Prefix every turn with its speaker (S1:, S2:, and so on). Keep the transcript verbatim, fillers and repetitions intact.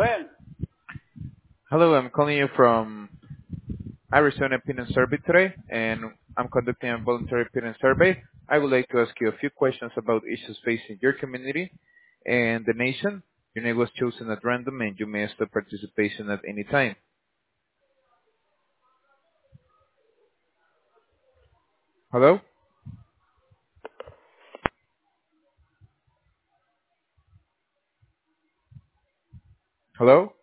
S1: Well,
S2: Hello, I'm calling you from Arizona Opinion Survey today, and I'm conducting a voluntary opinion survey. I would like to ask you a few questions about issues facing your community and the nation. Your name was chosen at random, and you may stop participation at any time. Hello? Hello?